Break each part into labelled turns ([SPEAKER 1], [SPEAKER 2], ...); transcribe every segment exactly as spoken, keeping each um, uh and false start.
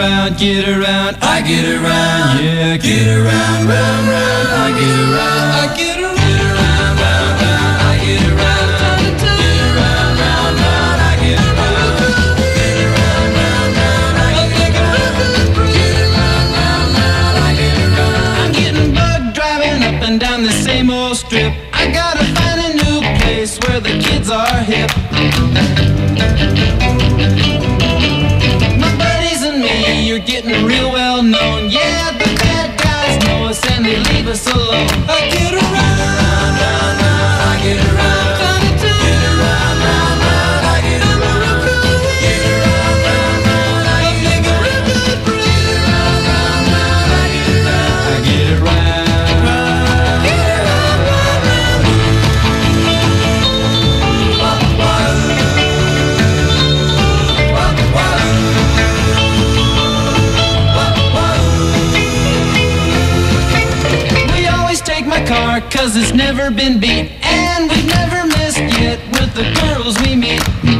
[SPEAKER 1] around, get around, I get around, yeah, get around, round, round, I get around, I get around, round, round, round, I get around, get around, round, round, I get around, get around, round, round, I get around, get around, round, round, I get around. I'm getting bugged driving up and down the same old strip. I gotta find a new place where the kids are hip. You're getting real well known. Yeah, the bad guys know us and they leave us alone. I get around, round, round, round, I get around, get around, round, round, I get around, get around, round, round, I get around, get around, round, round, I get around, I get around, get around, round, round. Car, cause it's never been beat, and we've never missed yet with the girls we meet.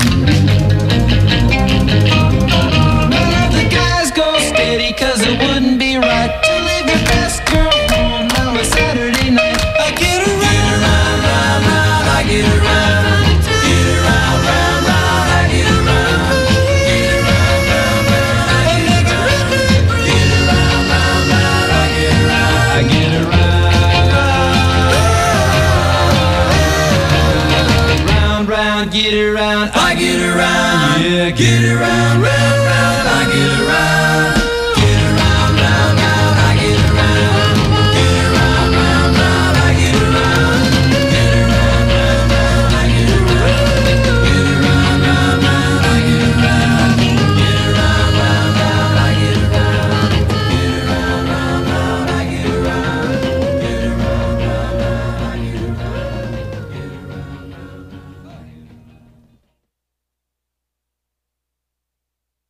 [SPEAKER 1] None of the guys go steady, cause it wouldn't be right to leave your best girl home on a Saturday night. I get around, round, round, round, I get around, get around, round, round, I get around, get around, round, round, I get around, get around, round, round, I get around, I get around. Get around, I get around, yeah, get around, round, round, I get around, get around, round, round, I get around, get around, round, round, I get around, get around, round, round, I get around, get around, round, round, I get around, get around, round, round, I get around, get around, round, round, I get around, get around, round, round, I get around, get around, round, round.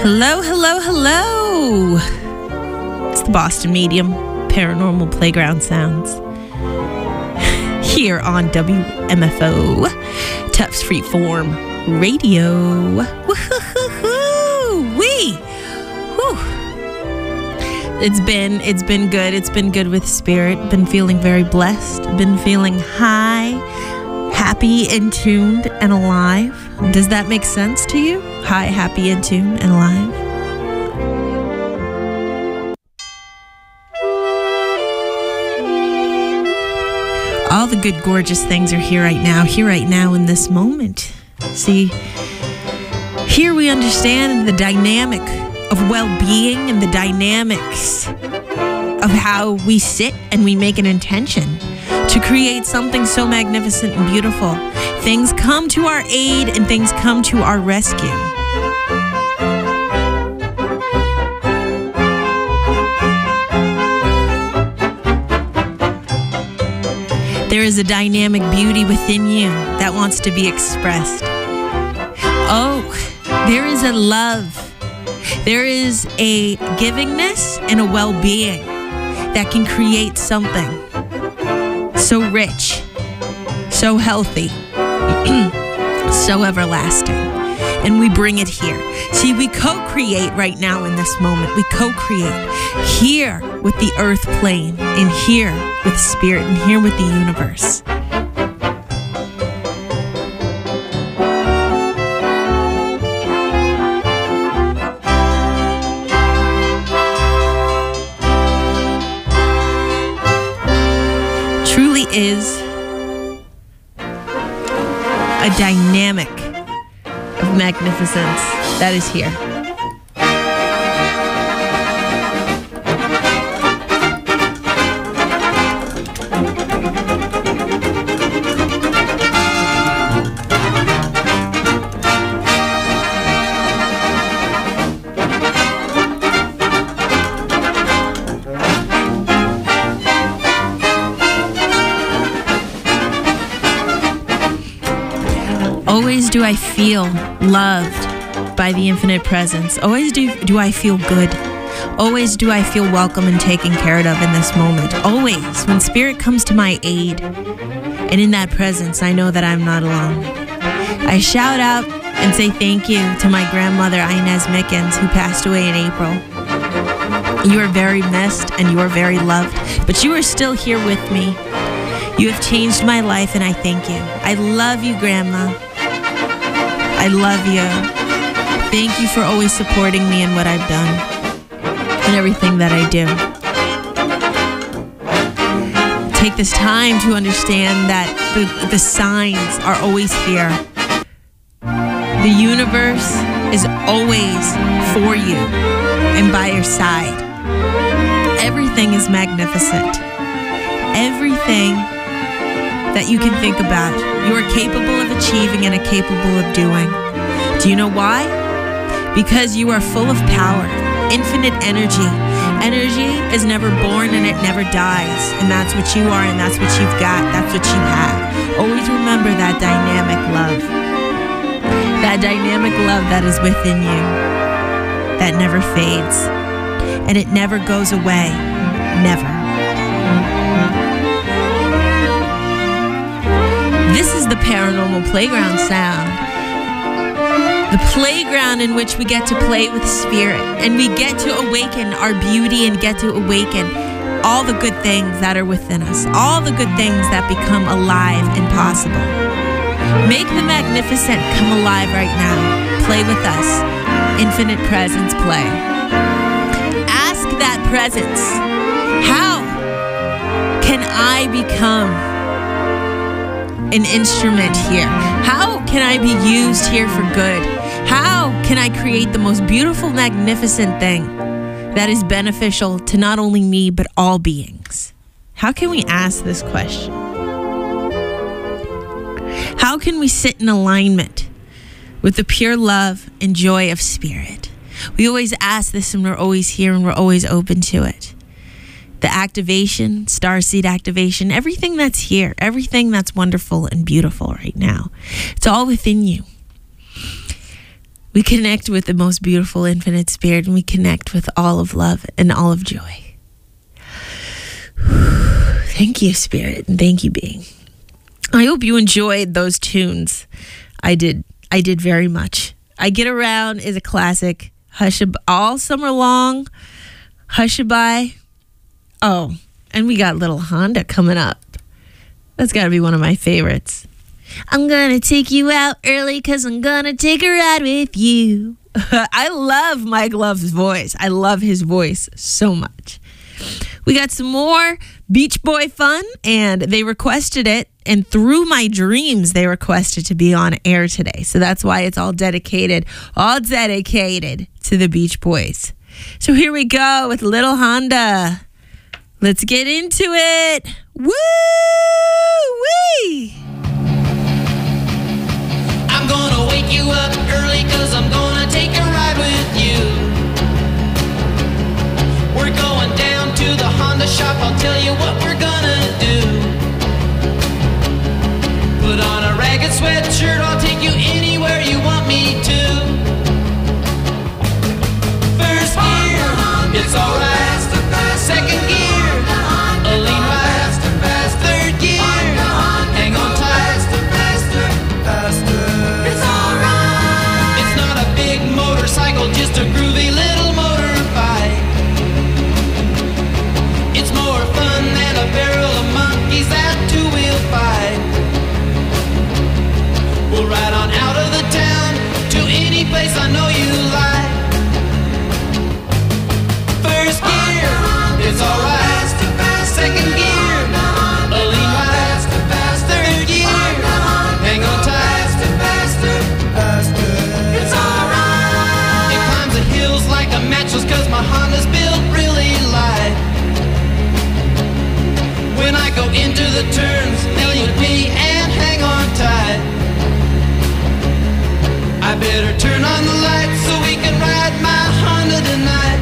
[SPEAKER 2] Hello, hello, hello. It's the Boston Medium Paranormal Playground Sounds here on W M F O, Tufts Freeform Radio. Woo-hoo-hoo-hoo. Wee. Whew. It's been it's been good. It's been good with spirit. Been feeling very blessed. Been feeling high, happy, in tuned, and alive. Does that make sense to you? High, happy, in tune, and alive. All the good, gorgeous things are here right now, here right now in this moment. See, here we understand the dynamic of well-being and the dynamics of how we sit and we make an intention to create something so magnificent and beautiful. Things come to our aid and things come to our rescue. There is a dynamic beauty within you that wants to be expressed. Oh, there is a love. There is a givingness and a well-being that can create something so rich, so healthy, so everlasting. And we bring it here. See, we co-create right now in this moment. We co-create here with the earth plane, and here with spirit, and here with the universe. Truly is a dynamic of magnificence that is here. Always do I feel loved by the infinite presence. Always do, do I feel good. Always do I feel welcome and taken care of in this moment. Always, when spirit comes to my aid, and in that presence, I know that I'm not alone. I shout out and say thank you to my grandmother, Inez Mickens, who passed away in April. You are very missed and you are very loved, but you are still here with me. You have changed my life, and I thank you. I love you, Grandma. I love you. Thank you for always supporting me in what I've done and everything that I do. Take this time to understand that the, the signs are always here. The universe is always for you and by your side. Everything is magnificent. Everything that you can think about, you are capable of achieving and are capable of doing. Do you know why? Because you are full of power, infinite energy. Energy is never born and it never dies. And that's what you are, and that's what you've got. That's what you have. Always remember that dynamic love. That dynamic love that is within you. That never fades. And it never goes away. Never. This is the Paranormal Playground Sound. The playground in which we get to play with spirit, and we get to awaken our beauty and get to awaken all the good things that are within us, all the good things that become alive and possible. Make the magnificent come alive right now. Play with us. Infinite presence play. Ask that presence, how can I become an instrument here? How can I be used here for good? How can I create the most beautiful, magnificent thing that is beneficial to not only me, but all beings? How can we ask this question? How can we sit in alignment with the pure love and joy of spirit? We always ask this, and we're always here, and we're always open to it. The activation, starseed activation, everything that's here, everything that's wonderful and beautiful right now. It's all within you. We connect with the most beautiful infinite spirit, and we connect with all of love and all of joy. Thank you, spirit, and thank you, being. I hope you enjoyed those tunes. I did. I did very much. I Get Around is a classic. Hushab all summer long. Hushabye. Oh, and we got Little Honda coming up. That's got to be one of my favorites. I'm going to take you out early because I'm going to take a ride with you. I love Mike Love's voice. I love his voice so much. We got some more Beach Boy fun, and they requested it. And through my dreams, they requested to be on air today. So that's why it's all dedicated, all dedicated to the Beach Boys. So here we go with Little Honda. Let's get into it. Woo-wee!
[SPEAKER 1] I'm gonna wake you up early cause I'm gonna take a ride with you. We're going down to the Honda shop, I'll tell you what we're gonna do. Put on a ragged sweatshirt, I'll take you anywhere you want me to. First gear, it's alright. Second gear, a lean right. Third gear, hang on tight. It's alright. It's not a big motorcycle, just a groovy little motorbike. It's more fun than a barrel of monkeys that two-wheel fight. We'll ride on out of the town to any place I know you like. First gear, it's alright. Second gear, a lean right. Third gear, hang on tight. It's alright. It climbs the hills like a mattress cause my Honda's built really light. When I go into the turns, hell you me and hang on tight. I better turn on the lights so we can ride my Honda tonight.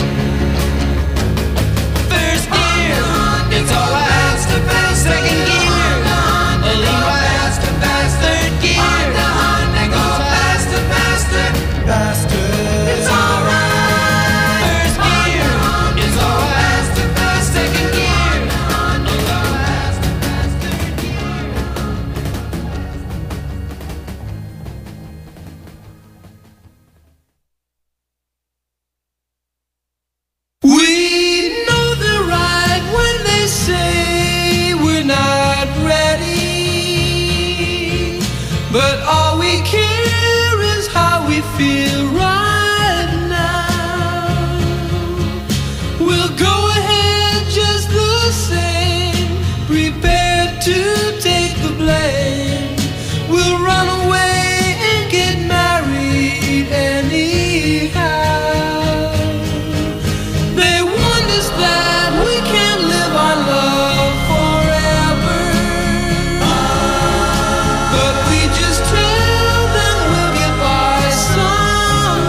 [SPEAKER 1] First gear, it's alright. Second gear, a lean right. Third gear, hang on tight. It's alright. First gear, it's alright. Second gear, a lean right. Third gear. We know they're right when they say we're not ready, but all we care is how we feel right now. We'll go ahead just the same, prepared to take the blame. We'll run away and get married anyhow. They warned us that we can't live on love forever, but we just tell them we'll get by somehow.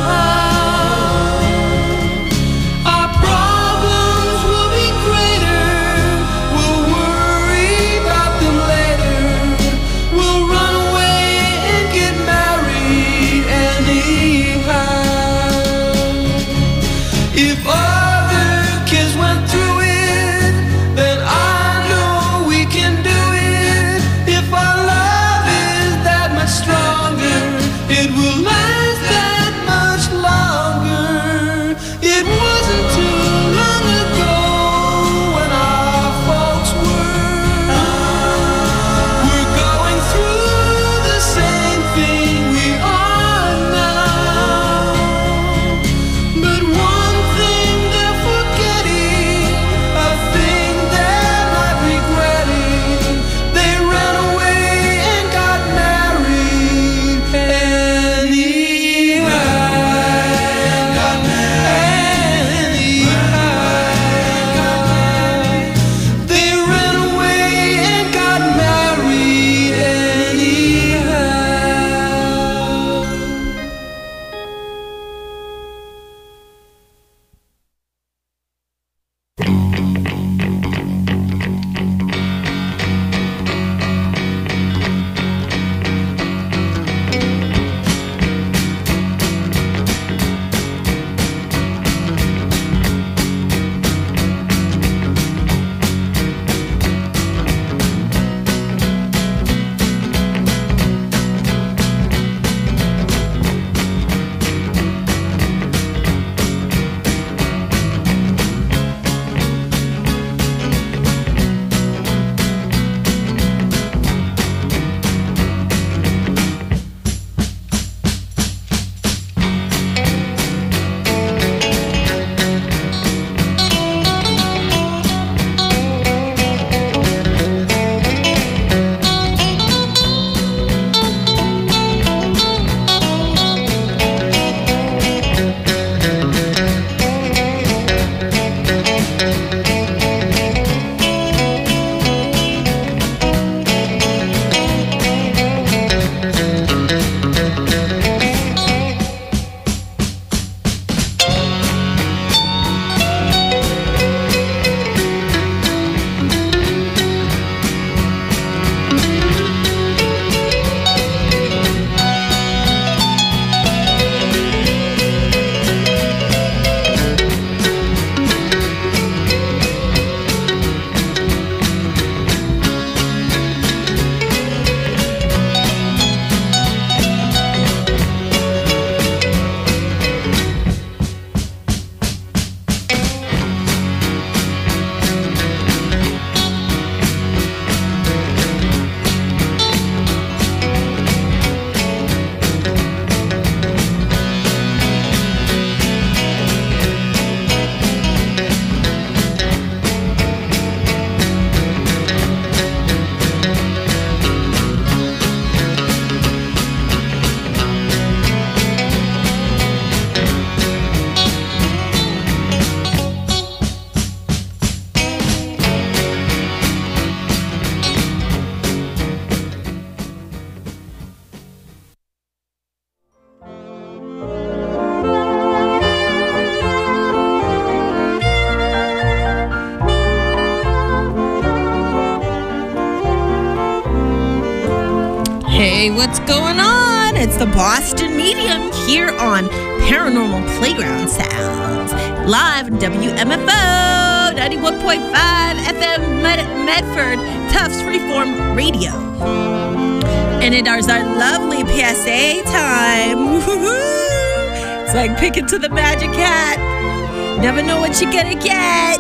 [SPEAKER 2] Hey, what's going on? It's the Boston Medium here on Paranormal Playground Sounds, live on W M F O ninety-one point five F M Med- Medford, Tufts Freeform Radio. And it is our lovely P S A time. Woo-hoo! It's like picking to the magic hat. Never know what you're gonna get.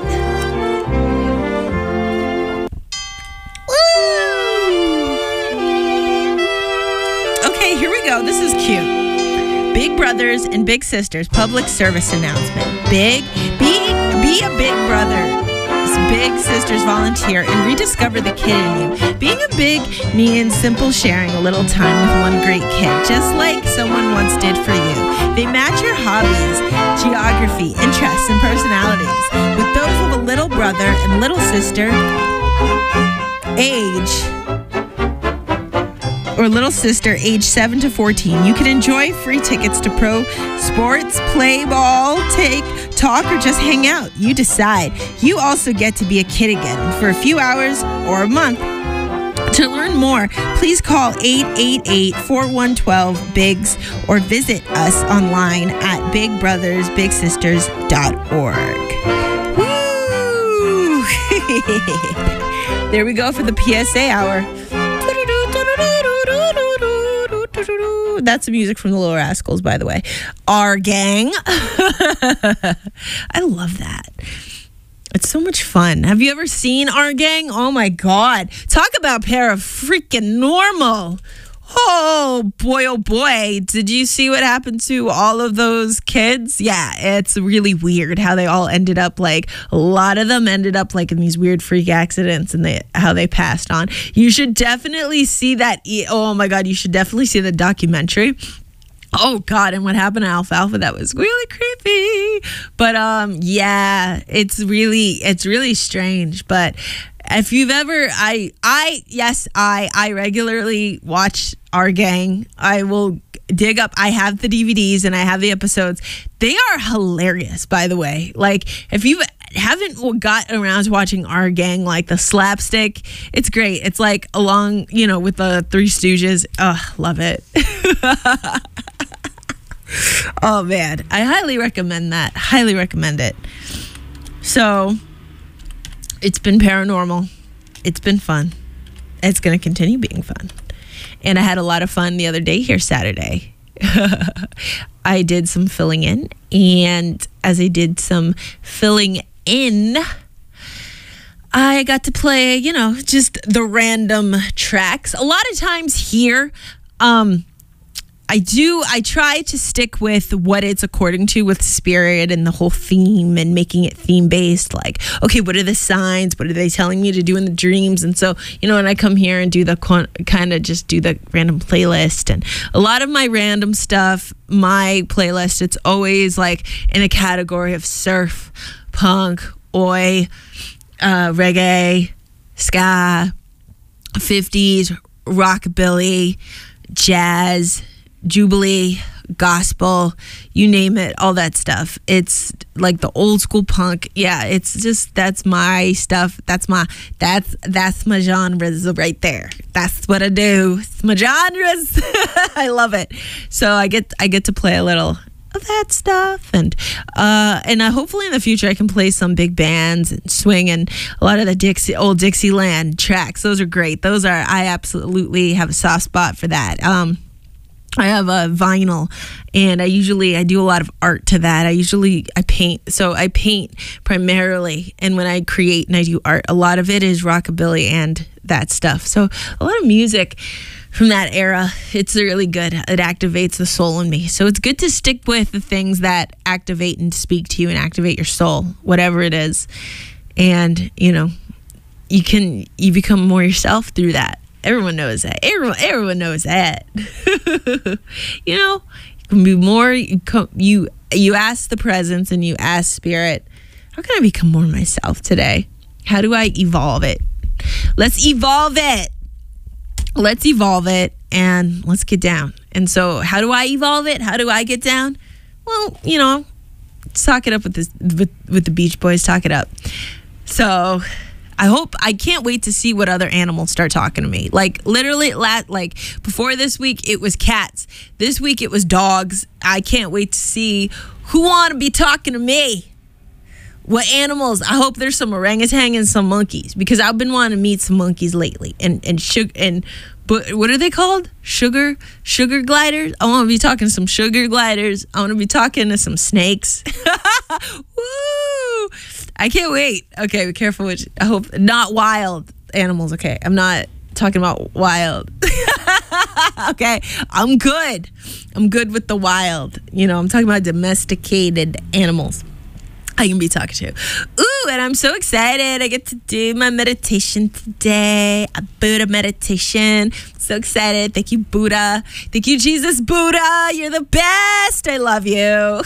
[SPEAKER 2] Okay, here we go. This is cute. Big Brothers and Big Sisters public service announcement. Big, be, be a Big Brother, Big Sisters volunteer and rediscover the kid in you. Being a big means simple sharing a little time with one great kid, just like someone once did for you. They match your hobbies, geography, interests, and personalities with those of a little brother and little sister age or little sister age seven to fourteen. You can enjoy free tickets to pro sports, play ball, take, talk, or just hang out. You decide. You also get to be a kid again for a few hours or a month. To learn more, please call eight eight eight, four one one two, B I G S or visit us online at big brothers big sisters dot org. Woo! There we go for the P S A hour. That's the music from the Little Rascals, by the way. Our gang. I love that. It's so much fun. Have you ever seen Our Gang? Oh my God. Talk about pair of freaking normal. Oh boy, oh boy. Did you see what happened to all of those kids? Yeah, it's really weird how they all ended up like, a lot of them ended up like in these weird freak accidents and they how they passed on. You should definitely see that. Oh my God, you should definitely see the documentary. Oh God, and what happened to Alfalfa? That was really creepy. But um, yeah, it's really, it's really strange. But if you've ever, I, I, yes, I, I regularly watch Our Gang. I will dig up, I have the D V Ds and I have the episodes. They are hilarious, by the way. Like, if you haven't got around to watching Our Gang, like the slapstick, it's great. It's like along, you know, with the Three Stooges. Oh, love it. Oh man, I highly recommend that. Highly recommend it. So, it's been paranormal. It's been fun. It's going to continue being fun. And I had a lot of fun the other day here Saturday. I did some filling in. And as I did some filling in, I got to play, you know, just the random tracks. A lot of times here, um, I do, I try to stick with what it's according to with spirit and the whole theme and making it theme based. Like, okay, what are the signs? What are they telling me to do in the dreams? And so, you know, when I come here and do the kind of just do the random playlist and a lot of my random stuff, my playlist, it's always like in a category of surf, punk, oi, uh, reggae, ska, fifties, rockabilly, jazz, Jubilee, gospel, you name it, all that stuff. It's like the old school punk. Yeah, it's just, that's my stuff. That's my, that's, that's my genres right there. That's what I do. It's my genres. I love it. So I get, I get to play a little of that stuff. And, uh, and uh, hopefully in the future I can play some big bands and swing and a lot of the Dixie, old Dixieland tracks. Those are great. Those are, I absolutely have a soft spot for that. Um, I have a vinyl and I usually, I do a lot of art to that. I usually, I paint. So I paint primarily. And when I create and I do art, a lot of it is rockabilly and that stuff. So a lot of music from that era, it's really good. It activates the soul in me. So it's good to stick with the things that activate and speak to you and activate your soul, whatever it is. And, you know, you can, you become more yourself through that. Everyone knows that. Everyone, everyone knows that. You know, you can be more. You, come, you you ask the presence and you ask spirit, how can I become more myself today? How do I evolve it? Let's evolve it. Let's evolve it and let's get down. And so, how do I evolve it? How do I get down? Well, you know, talk it up with this with, with the Beach Boys. Talk it up. So, I hope, I can't wait to see what other animals start talking to me. Like literally, la- like before this week, it was cats. This week, it was dogs. I can't wait to see who want to be talking to me. What animals? I hope there's some orangutan and some monkeys, because I've been wanting to meet some monkeys lately. And and sugar and but what are they called? Sugar sugar gliders. I want to be talking to some sugar gliders. I want to be talking to some snakes. Woo! I can't wait. Okay, be careful. Which I hope not wild animals. Okay, I'm not talking about wild. Okay, I'm good. I'm good with the wild. You know, I'm talking about domesticated animals I can be talking to. Ooh, and I'm so excited. I get to do my meditation today. A Buddha meditation. So excited. Thank you, Buddha. Thank you, Jesus Buddha. You're the best. I love you.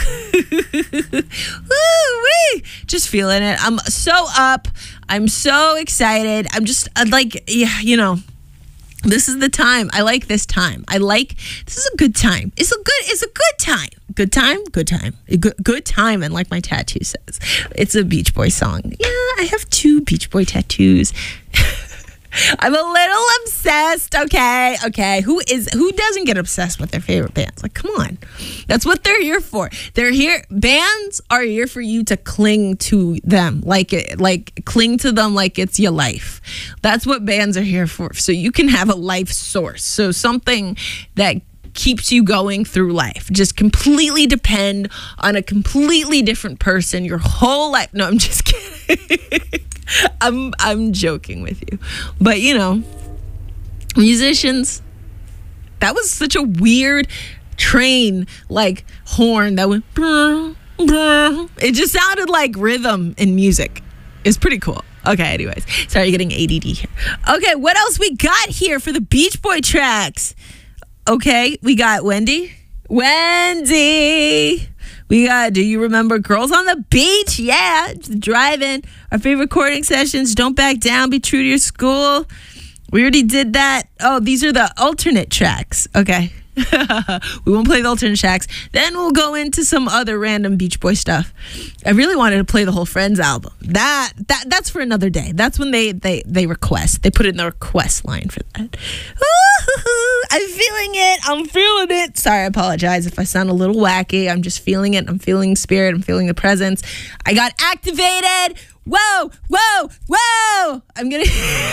[SPEAKER 2] Woo-wee. Just feeling it. I'm so up. I'm so excited. I'm just uh, like, yeah, you know, this is the time. I like this time. I like, this is a good time. It's a good, it's a good time. Good time, good time. Good, good time, and like my tattoo says. It's a Beach Boy song. Yeah, I have two Beach Boy tattoos. I'm a little obsessed, okay? Okay, who is who doesn't get obsessed with their favorite bands? Like, come on. That's what they're here for. They're here, bands are here for you to cling to them. Like it, like cling to them like it's your life. That's what bands are here for. So you can have a life source. So something that keeps you going through life. Just completely depend on a completely different person your whole life. No, I'm just kidding. I'm I'm joking with you. But you know, musicians, that was such a weird train like horn that went brr, brr. It just sounded like rhythm in music. It's pretty cool. Okay, anyways. Sorry, getting A D D here. Okay, what else we got here for the Beach Boy tracks? Okay, we got Wendy. Wendy. We got, do you remember Girls on the Beach? Yeah, driving. Our favorite recording sessions. Don't back down. Be true to your school. We already did that. Oh, these are the alternate tracks. Okay. We won't play the alternate tracks. Then we'll go into some other random Beach Boy stuff. I really wanted to play the whole Friends album. That that that's for another day. That's when they they they request. They put in the request line for that. Ooh, I'm feeling it. I'm feeling it. Sorry, I apologize if I sound a little wacky. I'm just feeling it. I'm feeling spirit. I'm feeling the presence. I got activated. Whoa, whoa, whoa. I'm gonna.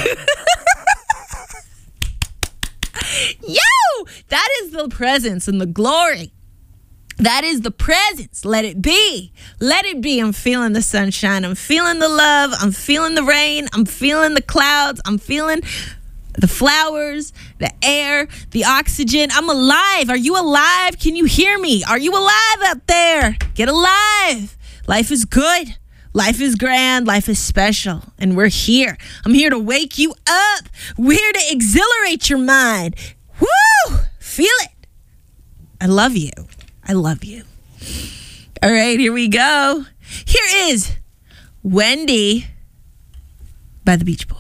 [SPEAKER 2] Yo, that is the presence and the glory. That is the presence. Let it be. Let it be. I'm feeling the sunshine. I'm feeling the love. I'm feeling the rain. I'm feeling the clouds. I'm feeling the flowers, the air, the oxygen. I'm alive. Are you alive? Can you hear me? Are you alive out there? Get alive. Life is good. Life is grand, life is special, and we're here. I'm here to wake you up. We're here to exhilarate your mind. Woo! Feel it. I love you. I love you. All right, here we go. Here is Wendy by the Beach Boys.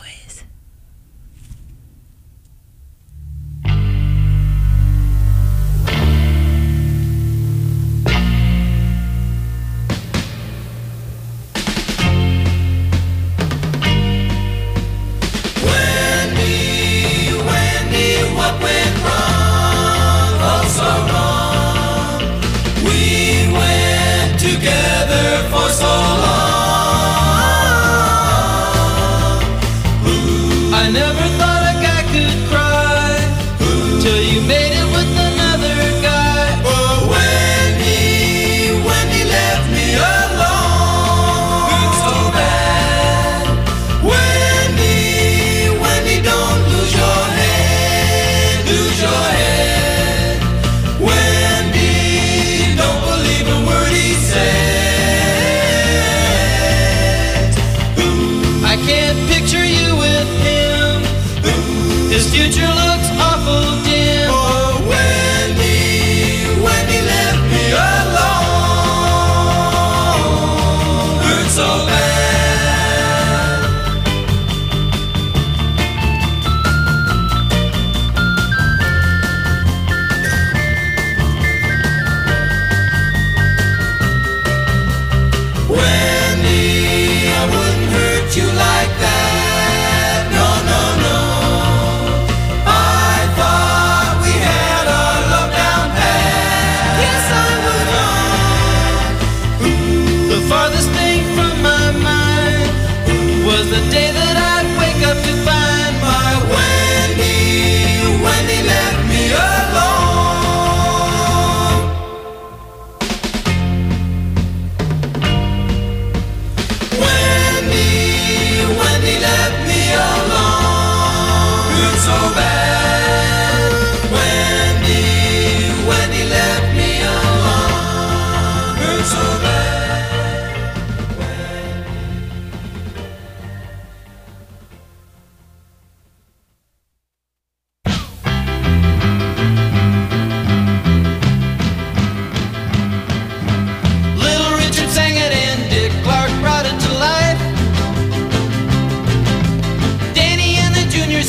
[SPEAKER 1] For so long, who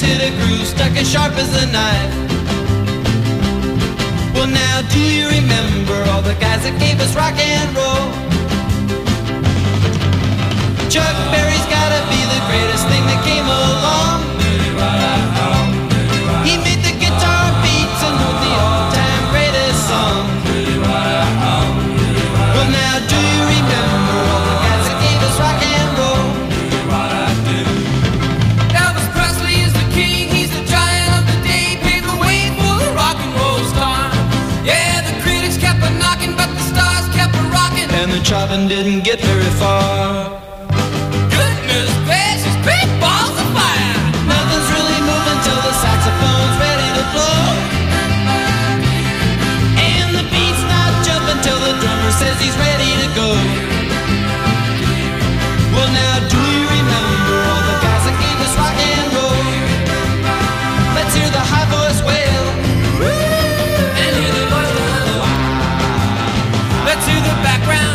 [SPEAKER 1] hit a groove, stuck as sharp as a knife. Well, now do you remember all the guys that gave us rock and roll? Chuck Berry's gotta be the greatest thing that came along. He made the guitar beats and wrote the all-time greatest song. Well, now do you remember all the guys that gave us rock and roll?
[SPEAKER 3] Elvis Presley is the king, he's the giant of the day, paved the way for the rock and roll star. Yeah, the critics kept a knocking, but the stars kept a rocking,
[SPEAKER 1] and the chopping didn't get very far.
[SPEAKER 3] Goodness gracious, big balls of fire.
[SPEAKER 1] Nothing's really moving till the saxophone's ready to blow, and the beat's not jumping till the drummer says he's ready to go. Well, now do you remember all the guys that gave us rock and roll? Let's hear the high voice wail,
[SPEAKER 3] And hear the voice of the wild. Let's hear the background.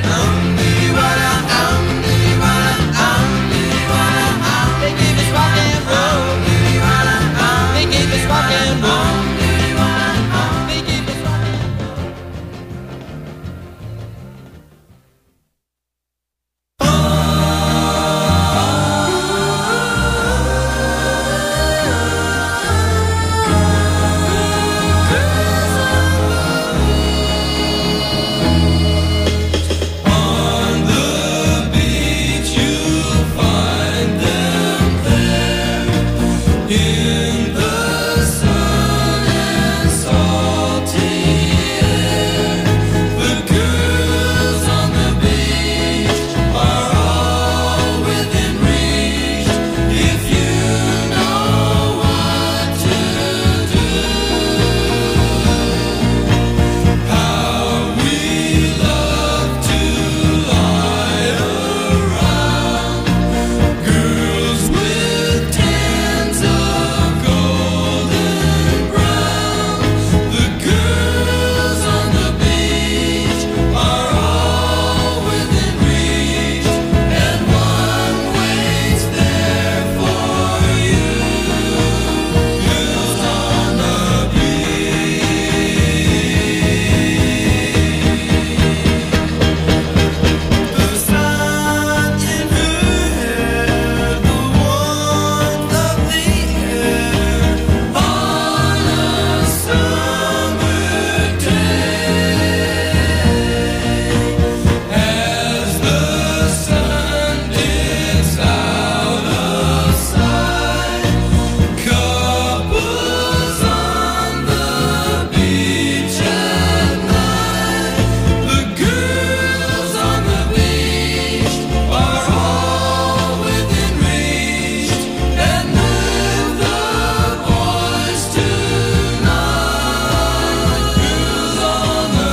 [SPEAKER 1] they gave us rock and roll. They gave us rock and roll. They gave us rock and On the beach you'll find them there, in the sun and salty air. The girls on the beach are all within reach, if you know what to do. How we love to lie around, girls with tans of golden brown. The girls on the beach are all within reach, and one waits there for you. Girls on the the sun in her hair, the warmth of the air, on a summer day. As the sun dips out of sight, couples on the beach at night. The girls on the beach are all within reach, and with the boys tonight. Girls on the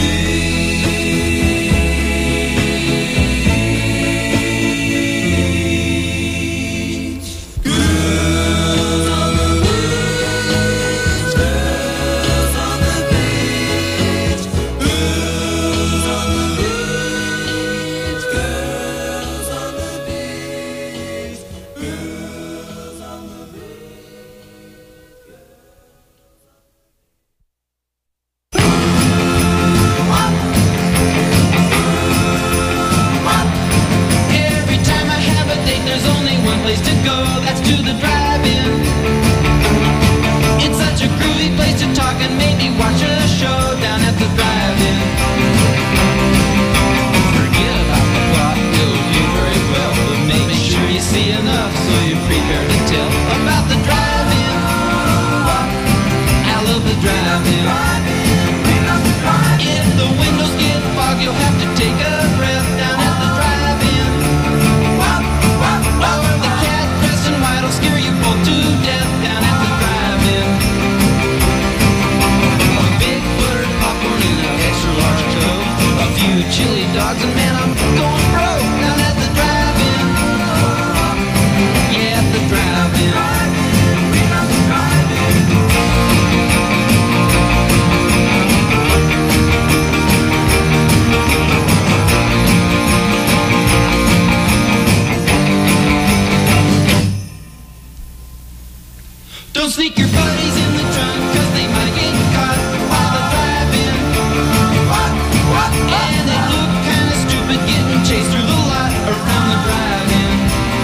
[SPEAKER 1] beach. Girls on the beach. Girls on the beach. Girls on the beach. Girls on the beach. Girls on the Every time I have a date, there's only one place to go. That's to the drive-in. It's such a groovy place to talk and maybe watch a show down at the drive-in. Forget about the plot, it'll do very well, but make sure you see enough so you're prepared to tell about the drive-in. I love the drive-in. If the windows get fogged, you'll have to take a breath down at the drive-in. Or the cat dressed in white will scare you both to death down at the drive-in. A big buttered popcorn in an extra large Coke, a few chili dogs, and man, I'm going broke down at the drive-in. Yeah, at the drive-in. Don't sneak your buddies in the trunk, cause they might get caught while they're driving. And they look kinda stupid getting chased through the lot around the drive-in.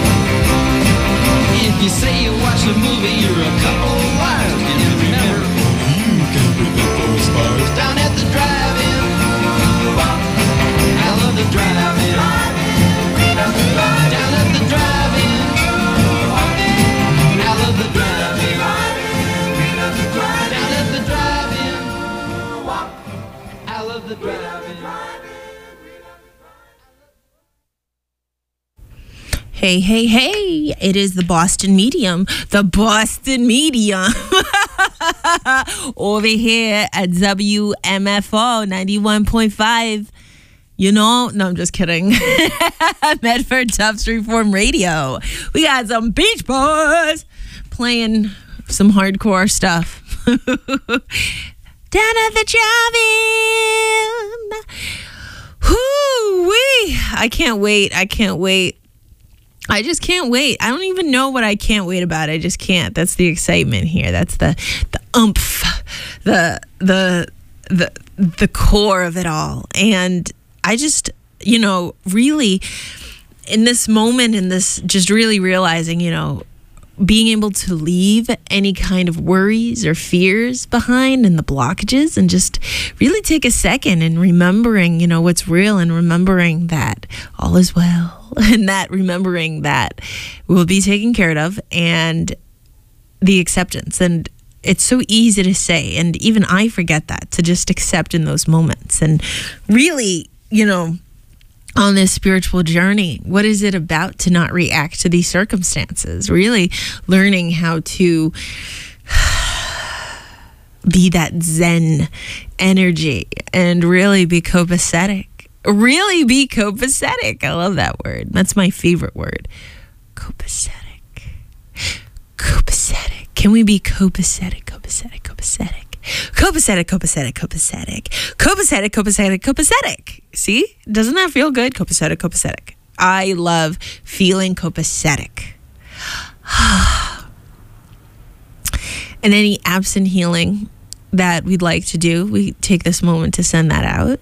[SPEAKER 1] If you say you watch the movie, you're a couple of liars. And remember, you can prevent those fires down at the drive-in. I love the drive-in. Down at the drive-in. I love the drive-in. Down at the drive-in. I love the drive-in.
[SPEAKER 2] Hey, hey, hey, it is the Boston Medium, the Boston Medium, over here at W M F O ninety-one point five. You know, no, I'm just kidding. Medford Tufts Reform Radio. We got some Beach Boys playing some hardcore stuff. Down at the drive-in. Whoo-wee. I can't wait. I can't wait. I just can't wait. I don't even know what I can't wait about. I just can't. That's the excitement here. That's the the oomph, the the the the core of it all. And I just, you know, really in this moment, in this just really realizing, you know, being able to leave any kind of worries or fears behind and the blockages and just really take a second and remembering, you know, what's real and remembering that all is well and that remembering that we'll be taken care of and the acceptance. And it's so easy to say, and even I forget that, to just accept in those moments. And really, you know, on this spiritual journey, what is it about to not react to these circumstances? Really learning how to be that Zen energy and really be copacetic. Really be copacetic. I love that word. That's my favorite word. Copacetic. Copacetic. Can we be copacetic, copacetic, copacetic? Copacetic, copacetic, copacetic. Copacetic, copacetic, copacetic. See? Doesn't that feel good? Copacetic, copacetic. I love feeling copacetic. And any absent healing that we'd like to do, we take this moment to send that out.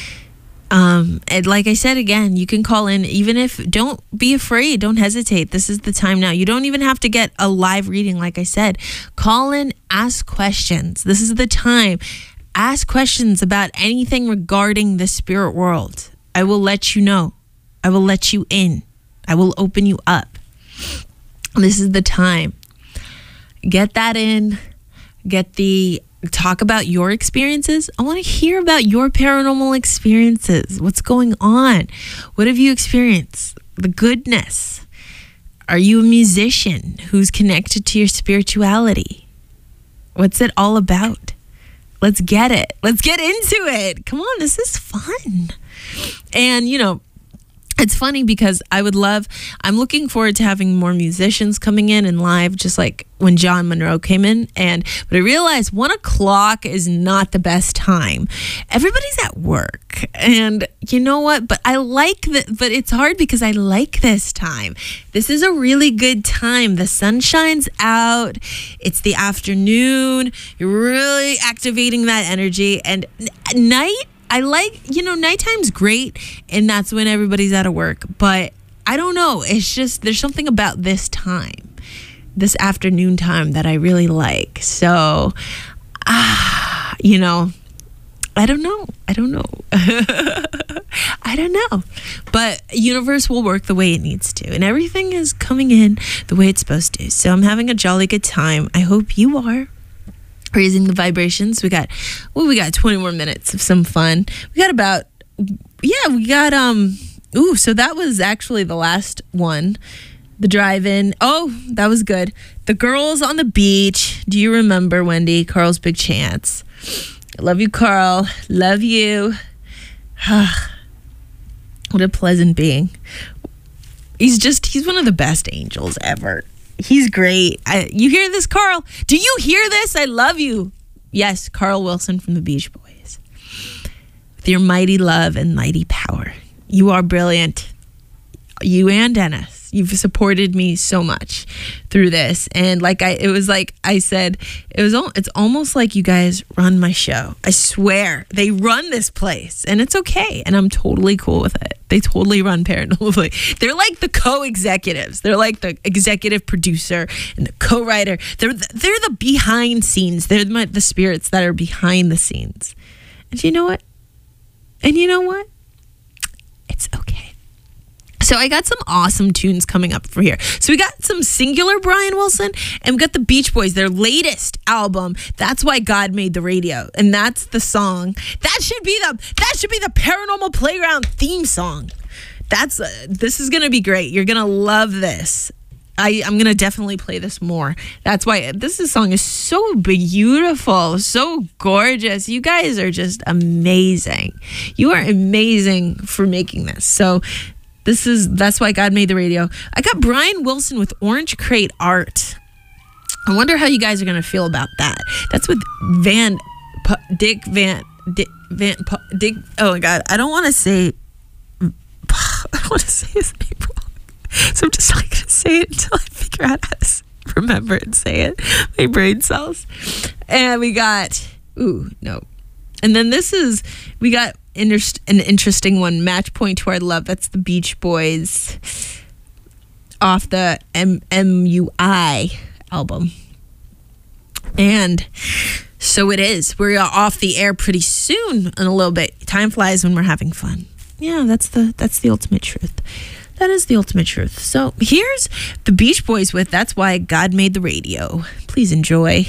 [SPEAKER 2] Um, and like I said, again, you can call in, even if, don't be afraid, don't hesitate. This is the time now. You don't even have to get a live reading. Like I said, call in, ask questions. This is the time. Ask questions about anything regarding the spirit world. I will let you know. I will let you in. I will open you up. This is the time. Get that in. Get the Talk about your experiences. I want to hear about your paranormal experiences. What's going on? What have you experienced? The goodness. Are you a musician who's connected to your spirituality? What's it all about? Let's get it. Let's get into it. Come on, this is fun. And, you know, it's funny because I would love, I'm looking forward to having more musicians coming in and live, just like when John Monroe came in. And, but I realized one o'clock is not the best time. Everybody's at work. And you know what? But I like that, but it's hard because I like this time. This is a really good time. The sun shines out. It's the afternoon. You're really activating that energy. And at night, I like, you know, nighttime's great, and that's when everybody's out of work. But I don't know. It's just, there's something about this time, this afternoon time that I really like. So, ah, you know, I don't know. I don't know. I don't know. But universe will work the way it needs to, and everything is coming in the way it's supposed to. So I'm having a jolly good time. I hope you are. Raising the vibrations. We got, well, we got twenty more minutes of some fun. We got about, yeah, we got, um, ooh, so that was actually the last one. The drive-in. Oh, that was good. The girls on the beach. Do you remember, Wendy? Carl's Big Chance. I love you, Carl. Love you. What a pleasant being. He's just, he's one of the best angels ever. He's great. I, you hear this, Carl? Do you hear this? I love you. Yes, Carl Wilson from the Beach Boys. With your mighty love and mighty power. You are brilliant. You and Dennis. guys. You've supported me so much through this. And like I, it was like I said, it was, al- it's almost like you guys run my show. I swear they run this place and it's okay. And I'm totally cool with it. They totally run Paranormal. They're like the co-executives. They're like the executive producer and the co-writer. They're, they're the behind scenes. They're my, the spirits that are behind the scenes. And you know what? And you know what? It's okay. So I got some awesome tunes coming up for here. So we got some Singular Brian Wilson and we got the Beach Boys, their latest album. That's Why God Made the Radio. And that's the song. That should be the that should be the Paranormal Playground theme song. That's uh, this is going to be great. You're going to love this. I, I'm going to definitely play this more. That's why this is, song is so beautiful, so gorgeous. You guys are just amazing. You are amazing for making this. So this is, That's Why God Made the Radio. I got Brian Wilson with Orange Crate Art. I wonder how you guys are going to feel about that. That's with Van, P- Dick Van, Dick, Van, P- Dick. Oh my God. I don't want to say, I don't want to say his name wrong. So I'm just not going to say it until I figure out how to remember and say it. My brain cells. And we got, ooh, no. And then this is, we got inter- an interesting one, Match Point to Our Love. That's the Beach Boys off the M- MUI album. And so it is. We're off the air pretty soon in a little bit. Time flies when we're having fun. Yeah, that's the that's the ultimate truth. That is the ultimate truth. So here's the Beach Boys with That's Why God Made the Radio. Please enjoy.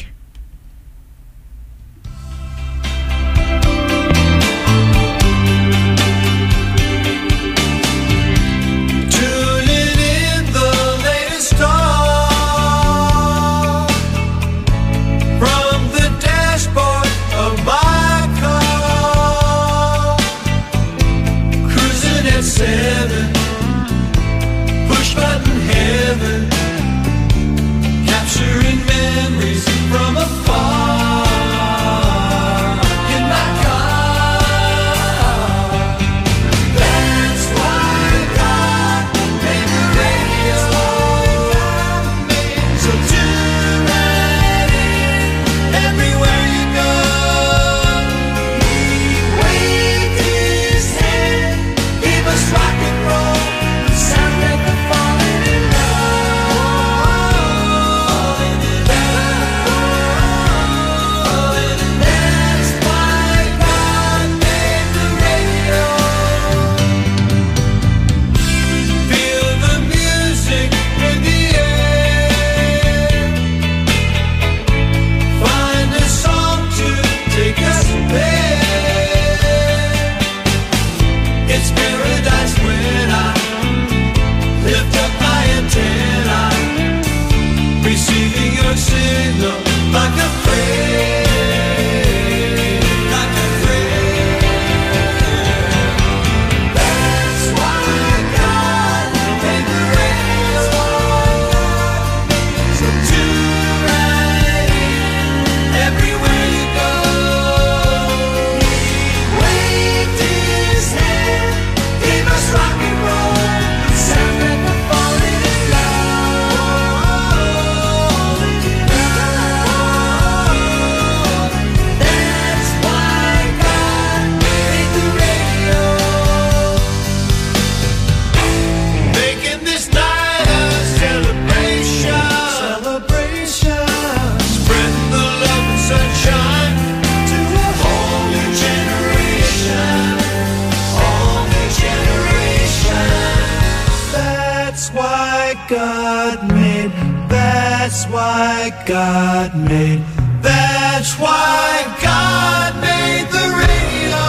[SPEAKER 1] God made. That's why God made the radio.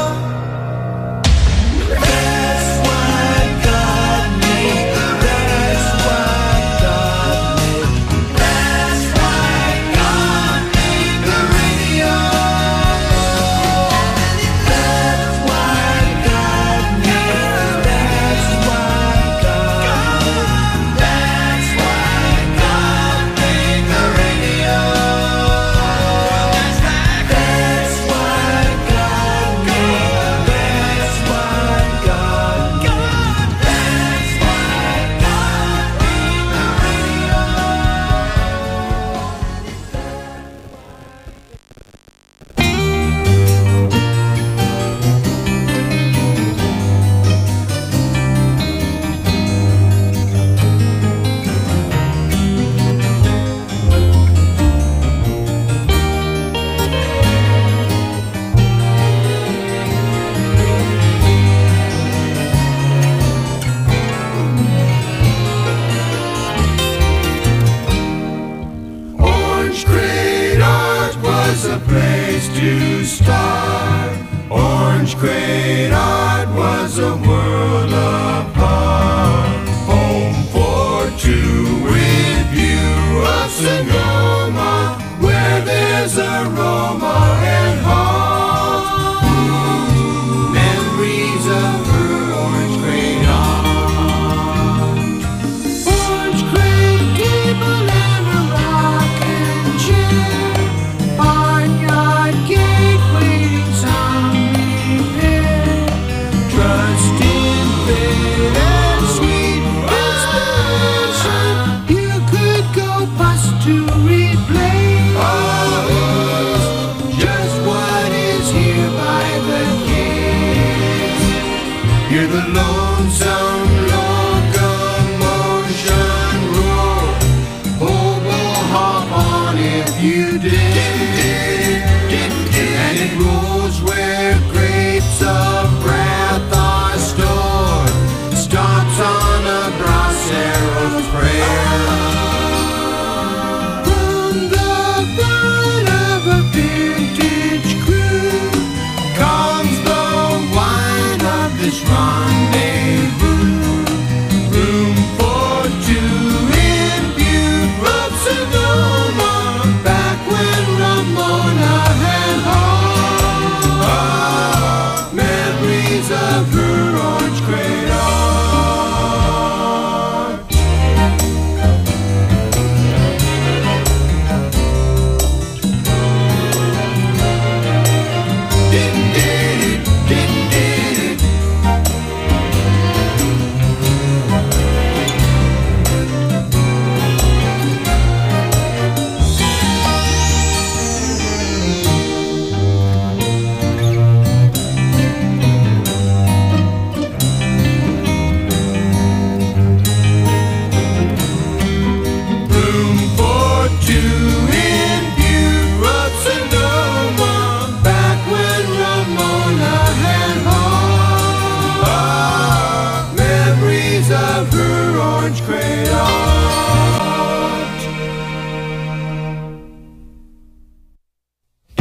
[SPEAKER 1] That's why God made the radio. That's why God made the radio. That's why God made. That's why God. That's why God made the radio. That's why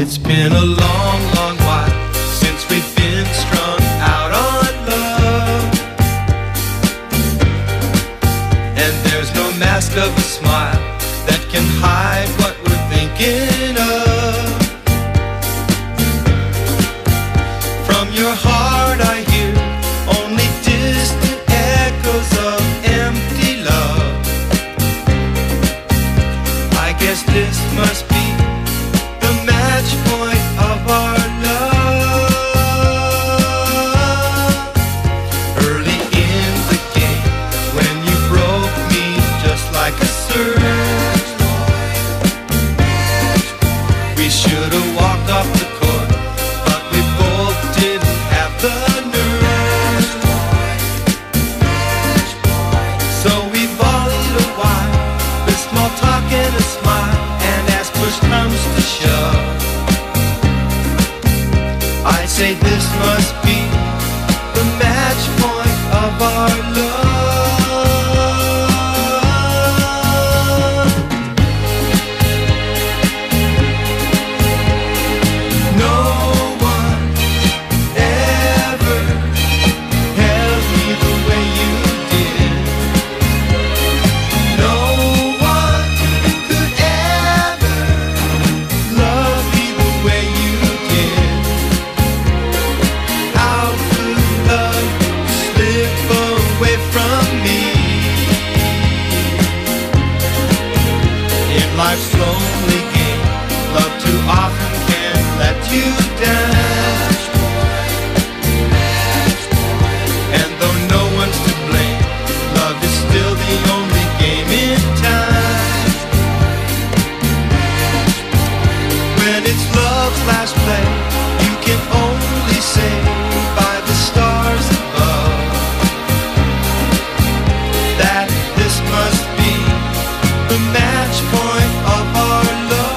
[SPEAKER 1] It's been a long, long while since we've been strung out on love, and there's no mask of a smile that can hide what we're thinking of. From your heart I hear only distant echoes of empty love. I guess this must be the match point of our love. Early in the game, when you broke me just like a surge, we should have walked off the court, but we both didn't have the nerve. So we volleyed a while with small talk and a smile, and as push comes to shove, I say this must be the match point of our love. No one ever held me the way you did. No one could ever love me the way you did. How could love slip away from me? In life's lonely game, love too often can let you down. And though no one's to blame, love is still the only game in town. When it's love's last play, you can only say by the stars above that this must be the match point of our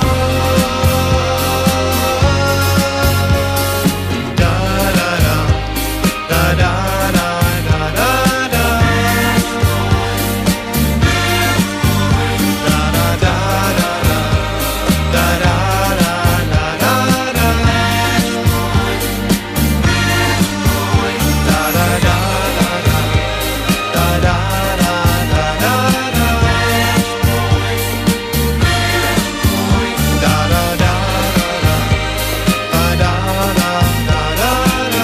[SPEAKER 1] love. Da da da, da da da da da da. Da da da da da, da da da da da da. Da da da da da, da da da da da da. Da da da da da, da da da da da da.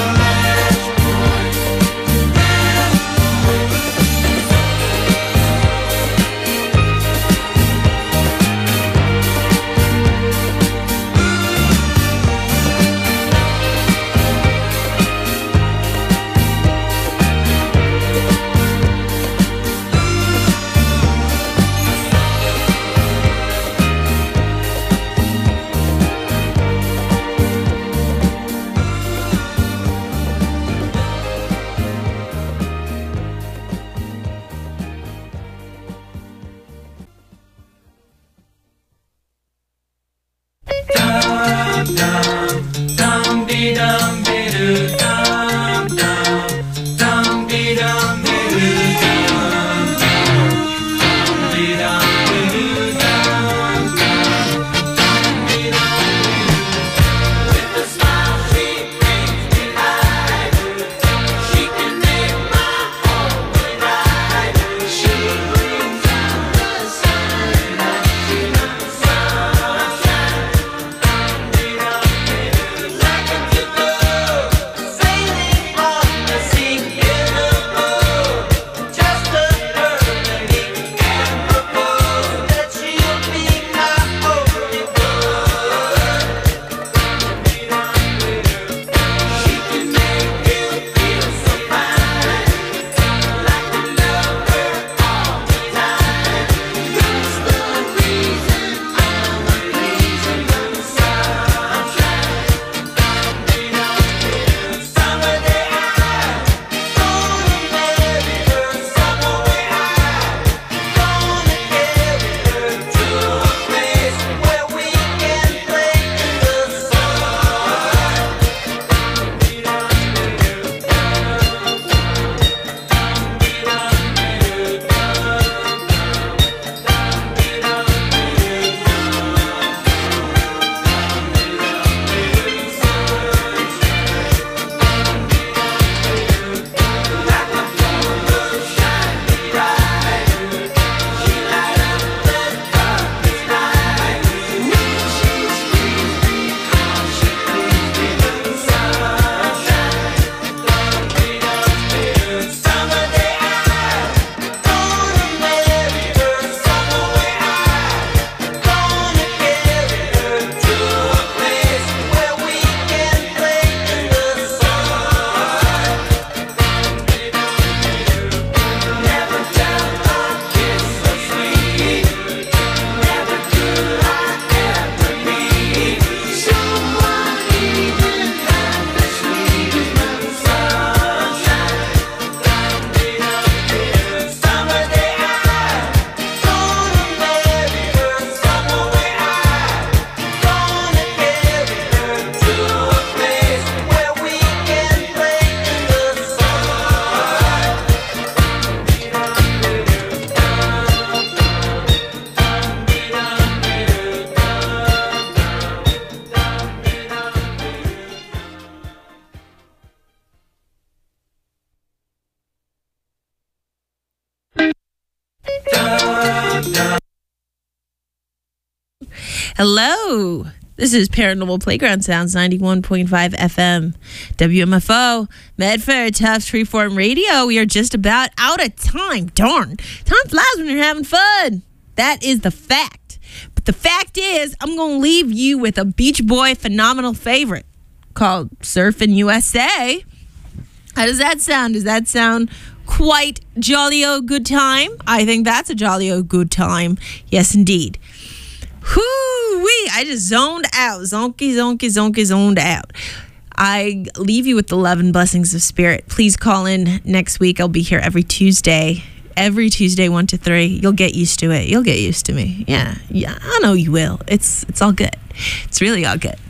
[SPEAKER 2] Hello. This is Paranormal Playground Sounds, ninety-one point five F M, W M F O, Medford, Tufts Freeform Radio. We are just about out of time. Darn. Time flies when you're having fun. That is the fact. But the fact is, I'm going to leave you with a Beach Boy phenomenal favorite called Surfin' U S A. How does that sound? Does that sound quite jolly-o good time? I think that's a jolly-o good time. Yes, indeed. Whoo-wee, I just zoned out. Zonky, zonky, zonky, zoned out. I leave you with the love and blessings of spirit. Please call in next week. I'll be here every Tuesday. Every Tuesday, one to three. You'll get used to it. You'll get used to me. Yeah, yeah, I know you will. It's it's all good. It's really all good.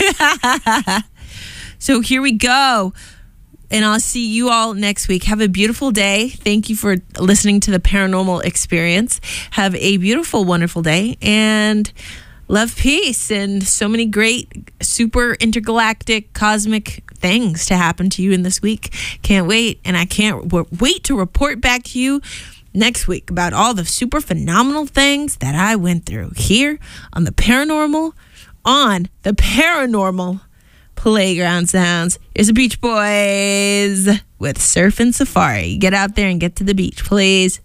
[SPEAKER 2] So here we go. And I'll see you all next week. Have a beautiful day. Thank you for listening to the Paranormal Experience. Have a beautiful, wonderful day. And love, peace, and so many great, super intergalactic, cosmic things to happen to you in this week. Can't wait. And I can't w- wait to report back to you next week about all the super phenomenal things that I went through here on the Paranormal, on the Paranormal Playground Sounds. Here's the Beach Boys with Surfin' Safari. Get out there and get to the beach, please.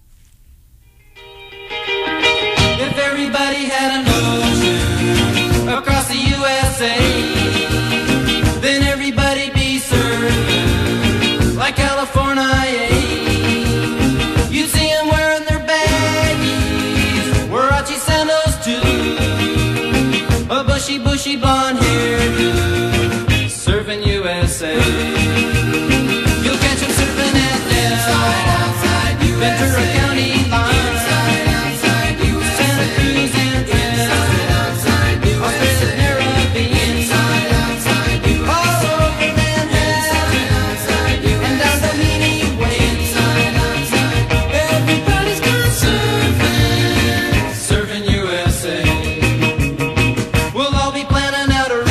[SPEAKER 3] If everybody had an ocean across the U S A, then everybody'd be surfing like California. You'd see them wearing their baggies, Warachi sandals too, a bushy, bushy blonde hairdo. Surfing U S A. You'll catch them surfing at Inside, outside U S A. Ventura County line. Inside, outside U S A. Santa Cruz and Inside, outside U S A. Australia, Caribbean. Inside, outside U S A. All over Manhattan. Inside, outside U S A. And down the Meany Way. Inside, outside. Everybody's gone surfing. Surfing U S A. We'll all be planning out a route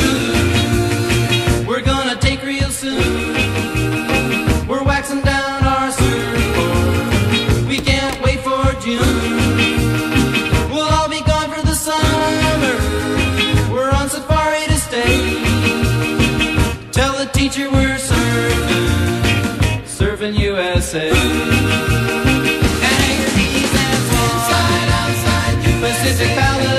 [SPEAKER 3] take real soon. We're waxing down our surfboard. We can't wait for June. We'll all be gone for the summer. We're on safari to stay. Tell the teacher we're surfing, surfing U S A. And hang your knees and swans. Inside, outside, U S A. Pacific Palace.